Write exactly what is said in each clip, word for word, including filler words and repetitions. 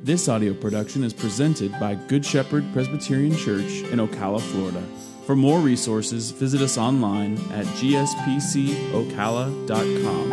This audio production is presented by Good Shepherd Presbyterian Church in Ocala, Florida. For more resources, visit us online at g s p c ocala dot com.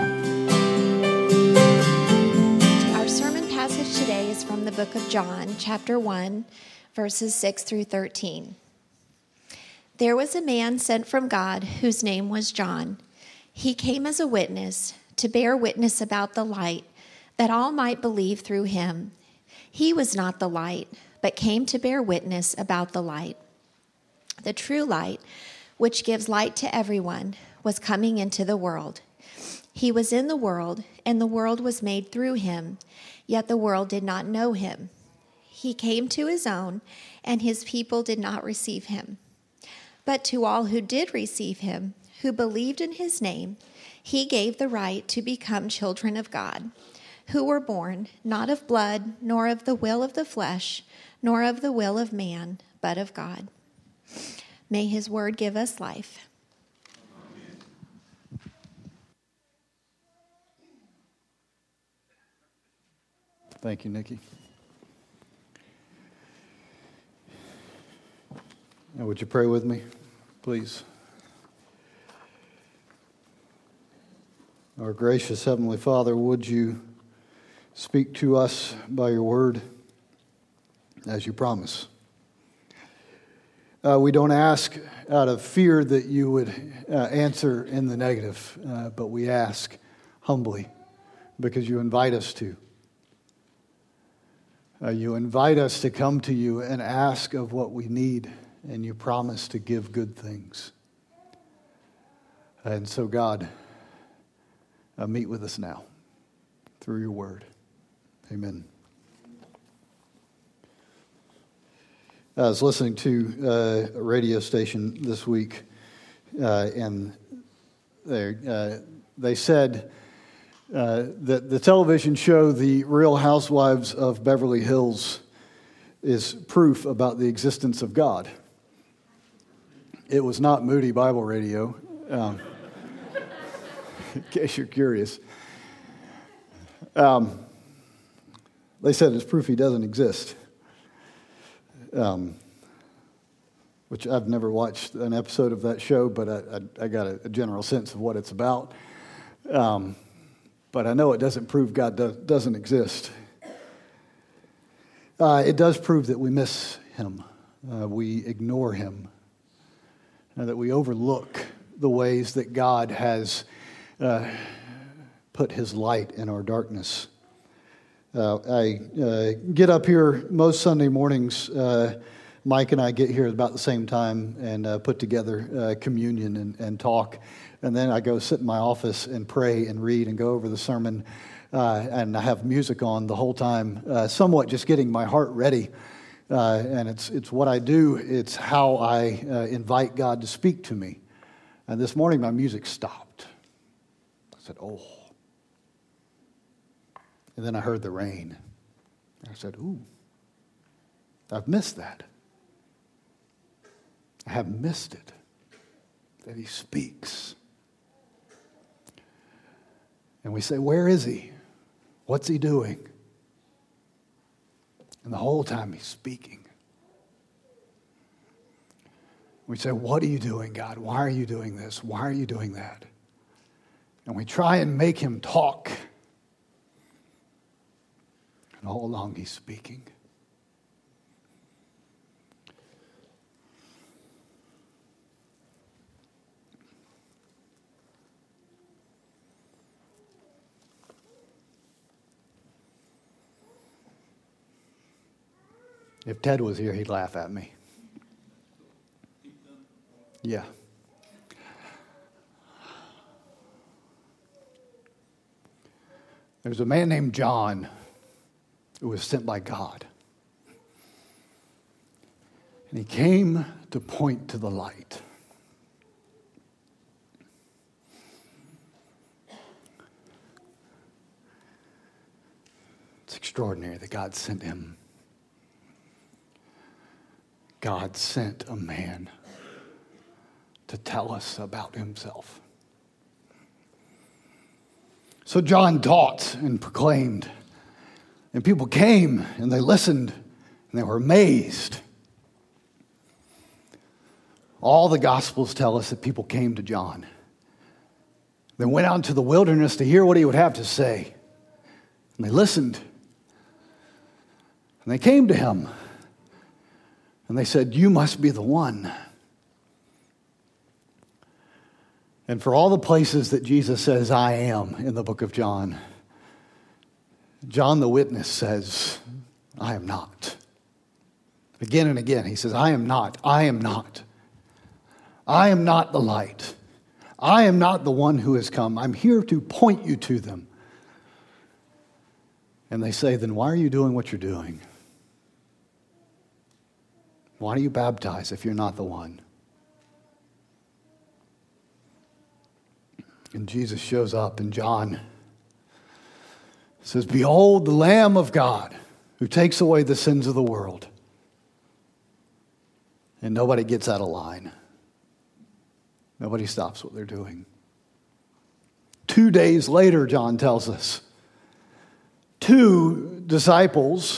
Our sermon passage today is from the book of John, chapter one, verses six through thirteen. There was a man sent from God whose name was John. He came as a witness to bear witness about the light, that all might believe through him. He was not the light, but came to bear witness about the light. The true light, which gives light to everyone, was coming into the world. He was in the world, and the world was made through him, yet the world did not know him. He came to his own, and his people did not receive him. But to all who did receive him, who believed in his name, he gave the right to become children of God, who were born not of blood, nor of the will of the flesh, nor of the will of man, but of God. May his word give us life. Thank you, Nikki. Now, would you pray with me, please? Our gracious Heavenly Father, would you speak to us by your word as you promise? Uh, we don't ask out of fear that you would uh, answer in the negative, uh, but we ask humbly because you invite us to. Uh, you invite us to come to you and ask of what we need, and you promise to give good things. And so, God, uh, meet with us now through your word. Amen. I was listening to uh, a radio station this week, uh, and they uh, they said uh, that the television show The Real Housewives of Beverly Hills is proof about the existence of God. It was not Moody Bible Radio, um, in case you're curious. Um, they said it's proof he doesn't exist. Um, which I've never watched an episode of that show, but I, I, I got a, a general sense of what it's about. Um, but I know it doesn't prove God does, doesn't exist. Uh, it does prove that we miss him. Uh, we ignore him. And that we overlook the ways that God has uh, put his light in our darkness. Uh, I uh, get up here most Sunday mornings. Uh, Mike and I get here at about the same time and uh, put together uh, communion and, and talk. And then I go sit in my office and pray and read and go over the sermon. Uh, and I have music on the whole time, uh, somewhat just getting my heart ready. Uh, and it's it's what I do. It's how I uh, invite God to speak to me. And this morning my music stopped. I said, oh. And then I heard the rain. I said, ooh, I've missed that. I have missed it, that he speaks. And we say, where is he? What's he doing? And the whole time he's speaking. We say, what are you doing, God? Why are you doing this? Why are you doing that? And we try and make him talk. And all along he's speaking. If Ted was here, he'd laugh at me. Yeah. There's a man named John who was sent by God. And he came to point to the light. It's extraordinary that God sent him. God sent a man to tell us about himself. So John taught and proclaimed And people came and they listened and they were amazed. All the Gospels tell us that people came to John. They went out into the wilderness to hear what he would have to say. And they listened. And they came to him. And they said, "You must be the one." And for all the places that Jesus says, "I am," in the book of John, John the witness says, "I am not." Again and again, he says, "I am not, I am not. I am not the light. I am not the one who has come. I'm here to point you to them." And they say, "Then why are you doing what you're doing? Why do you baptize if you're not the one?" And Jesus shows up, and John says, "Behold the Lamb of God who takes away the sins of the world." And nobody gets out of line. Nobody stops what they're doing. Two days later, John tells us, two disciples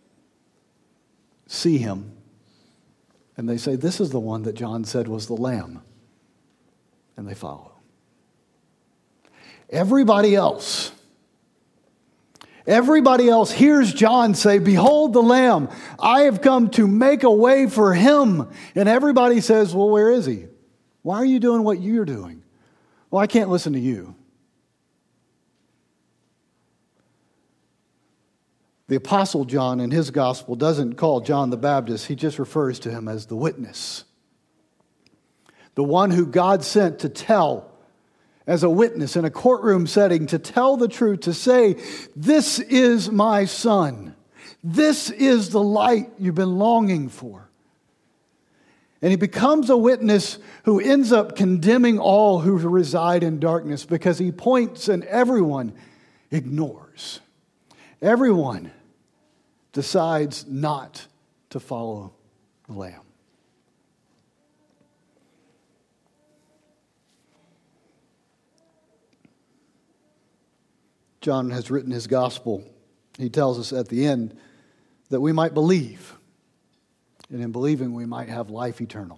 see him. And they say, "This is the one that John said was the Lamb." And they follow. Everybody else, everybody else hears John say, "Behold the Lamb. I have come to make a way for him." And everybody says, "Well, where is he? Why are you doing what you're doing?" "Well, I can't listen to you." The Apostle John in his gospel doesn't call John the Baptist. He just refers to him as the witness. The one who God sent to tell, as a witness in a courtroom setting, to tell the truth, to say, "This is my son. This is the light you've been longing for." And he becomes a witness who ends up condemning all who reside in darkness, because he points and everyone ignores. Everyone decides not to follow the Lamb. John has written his gospel. He tells us at the end that we might believe, and in believing we might have life eternal.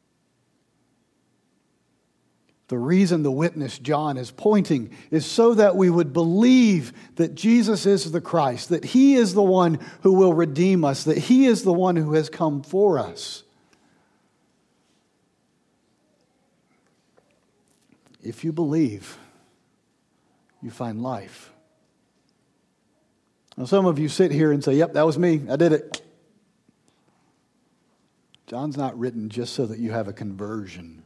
The reason the witness John is pointing is so that we would believe that Jesus is the Christ, that he is the one who will redeem us, that he is the one who has come for us. If you believe, you find life. Now, some of you sit here and say, "Yep, that was me. I did it." John's not written just so that you have a conversion,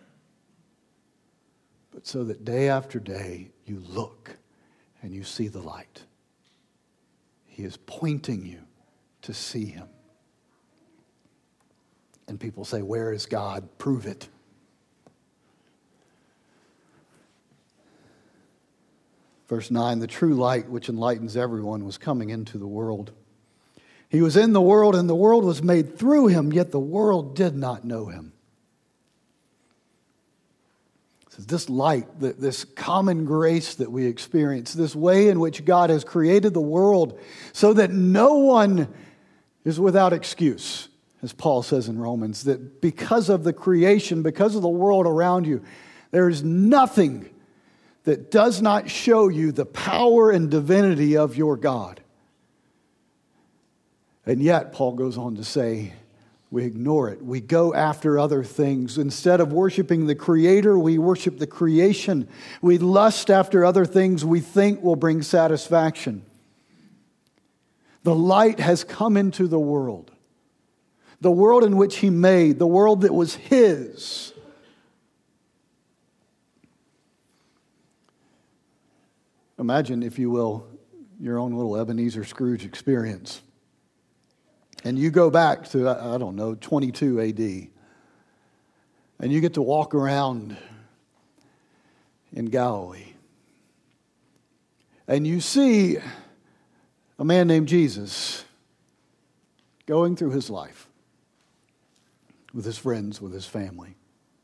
but so that day after day you look and you see the light. He is pointing you to see him. And people say, "Where is God? Prove it." Verse nine, "The true light which enlightens everyone was coming into the world. He was in the world, and the world was made through him, yet the world did not know him." So this light, this common grace that we experience, this way in which God has created the world so that no one is without excuse, as Paul says in Romans, that because of the creation, because of the world around you, there is nothing that does not show you the power and divinity of your God. And yet, Paul goes on to say, we ignore it. We go after other things. Instead of worshiping the Creator, we worship the creation. We lust after other things we think will bring satisfaction. The light has come into the world. The world in which he made, the world that was his. Imagine, if you will, your own little Ebenezer Scrooge experience. And you go back to, I don't know, twenty-two A D. And you get to walk around in Galilee. And you see a man named Jesus going through his life with his friends, with his family.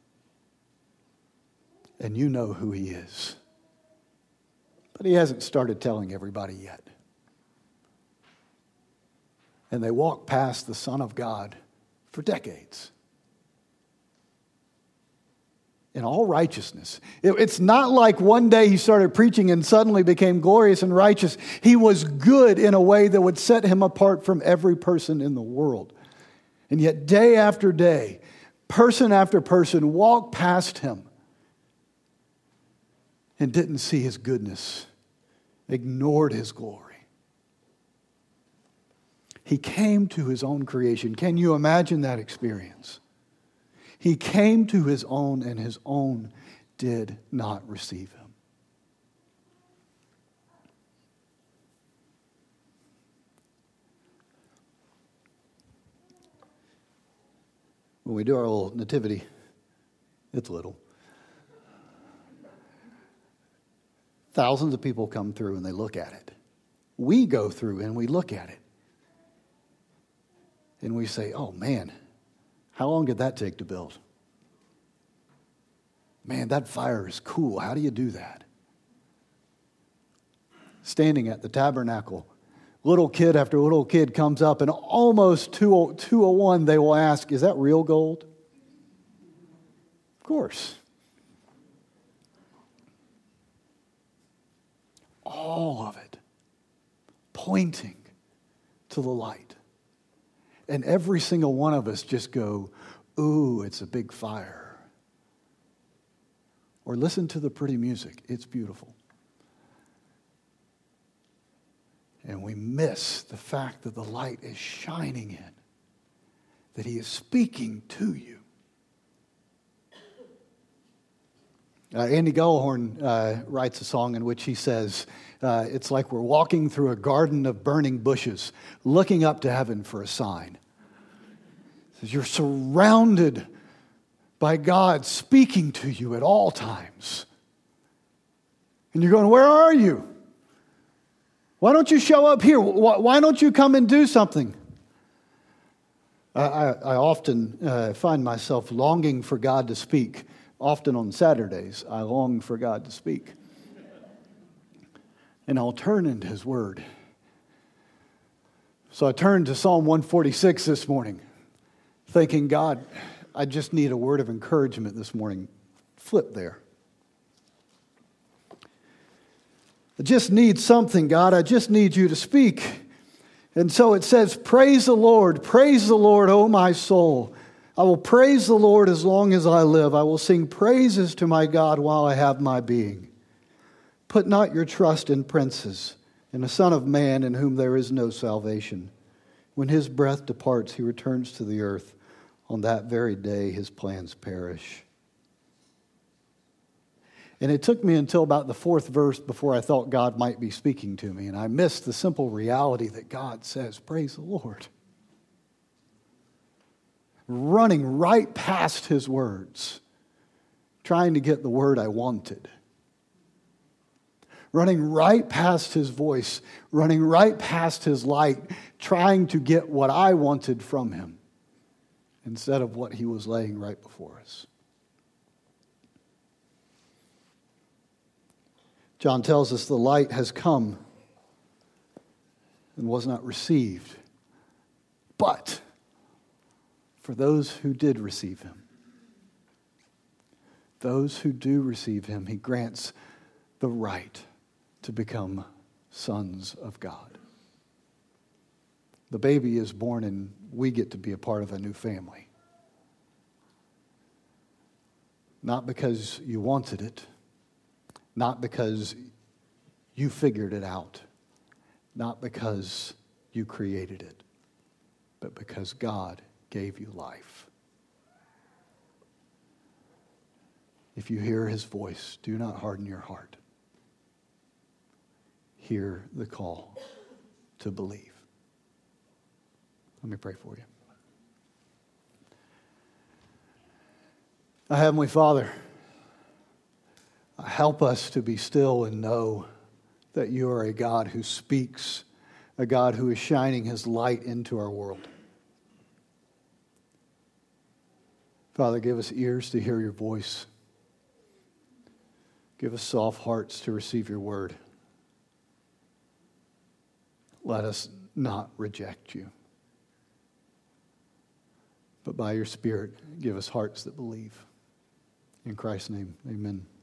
And you know who he is. But he hasn't started telling everybody yet. And they walked past the Son of God for decades. In all righteousness. It, it's not like one day he started preaching and suddenly became glorious and righteous. He was good in a way that would set him apart from every person in the world. And yet day after day, person after person walked past him and didn't see his goodness, ignored his glory. He came to his own creation. Can you imagine that experience? He came to his own, and his own did not receive him. When we do our little nativity, it's little. Thousands of people come through and they look at it. We go through and we look at it. And we say, oh man, how long did that take to build? Man, that fire is cool. How do you do that? Standing at the tabernacle, little kid after little kid comes up, and almost two oh one they will ask, is that real gold? Of course. All of it pointing to the light. And every single one of us just go, ooh, it's a big fire. Or listen to the pretty music. It's beautiful. And we miss the fact that the light is shining in, that he is speaking to you. Uh, Andy Gullhorn uh, writes a song in which he says, uh, it's like we're walking through a garden of burning bushes, looking up to heaven for a sign. He says, you're surrounded by God speaking to you at all times. And you're going, where are you? Why don't you show up here? Why don't you come and do something? I, I, I often uh, find myself longing for God to speak. Often on Saturdays, I long for God to speak. And I'll turn into his word. So I turned to Psalm one forty-six this morning, thinking, God, I just need a word of encouragement this morning. Flip there. I just need something, God. I just need you to speak. And so it says, praise the Lord, praise the Lord, O my soul. I will praise the Lord as long as I live. I will sing praises to my God while I have my being. Put not your trust in princes, in a son of man in whom there is no salvation. When his breath departs, he returns to the earth. On that very day, his plans perish. And it took me until about the fourth verse before I thought God might be speaking to me. And I missed the simple reality that God says, praise the Lord. Running right past his words, trying to get the word I wanted. Running right past his voice, running right past his light, trying to get what I wanted from him instead of what he was laying right before us. John tells us the light has come and was not received, but for those who did receive him, those who do receive him, he grants the right to become sons of God. The baby is born and we get to be a part of a new family. Not because you wanted it, not because you figured it out, not because you created it, but because God gave you life. If you hear his voice, do not harden your heart. Hear the call to believe. Let me pray for you. Our Heavenly Father, help us to be still and know that you are a God who speaks, a God who is shining his light into our world. Father, give us ears to hear your voice. Give us soft hearts to receive your word. Let us not reject you. but by your Spirit, give us hearts that believe. In Christ's name, amen.